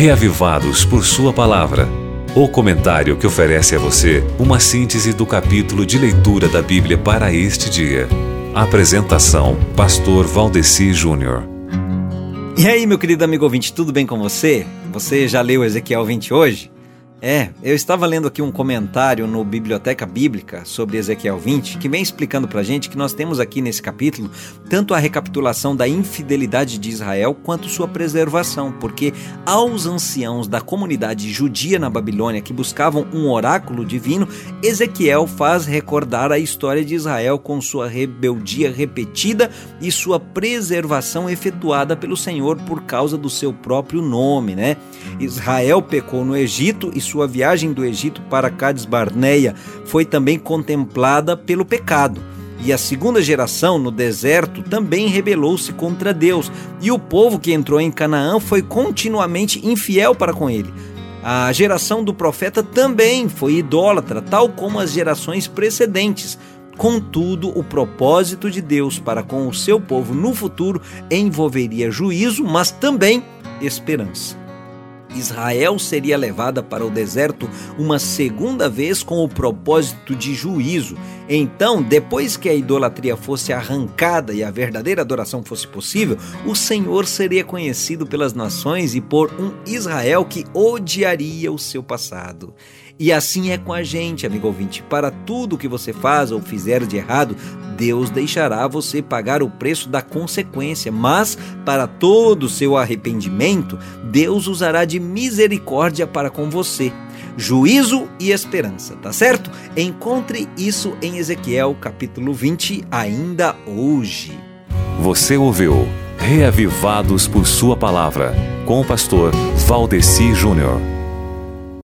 Reavivados por Sua Palavra. O comentário que oferece a você uma síntese do capítulo de leitura da Bíblia para este dia. Apresentação: Pastor Valdeci Júnior. E aí, meu querido amigo ouvinte, tudo bem com você? Você já leu Ezequiel 20 hoje? Eu estava lendo aqui um comentário no Biblioteca Bíblica sobre Ezequiel 20, que vem explicando pra gente que nós temos aqui nesse capítulo tanto a recapitulação da infidelidade de Israel quanto sua preservação, porque aos anciãos da comunidade judia na Babilônia que buscavam um oráculo divino, Ezequiel faz recordar a história de Israel com sua rebeldia repetida e sua preservação efetuada pelo Senhor por causa do seu próprio nome, né? Israel pecou no Egito e sua viagem do Egito para Cades Barneia foi também contemplada pelo pecado. E a segunda geração no deserto também rebelou-se contra Deus. E o povo que entrou em Canaã foi continuamente infiel para com ele. A geração do profeta também foi idólatra, tal como as gerações precedentes. Contudo, o propósito de Deus para com o seu povo no futuro envolveria juízo, mas também esperança. Israel seria levada para o deserto uma segunda vez com o propósito de juízo. Então, depois que a idolatria fosse arrancada e a verdadeira adoração fosse possível, o Senhor seria conhecido pelas nações e por um Israel que odiaria o seu passado. E assim é com a gente, amigo ouvinte. Para tudo que você faz ou fizer de errado, Deus deixará você pagar o preço da consequência, mas para todo o seu arrependimento, Deus usará de misericórdia para com você. Juízo e esperança, tá certo? Encontre isso em Ezequiel capítulo 20 ainda hoje. Você ouviu Reavivados por Sua Palavra, com o pastor Valdeci Júnior.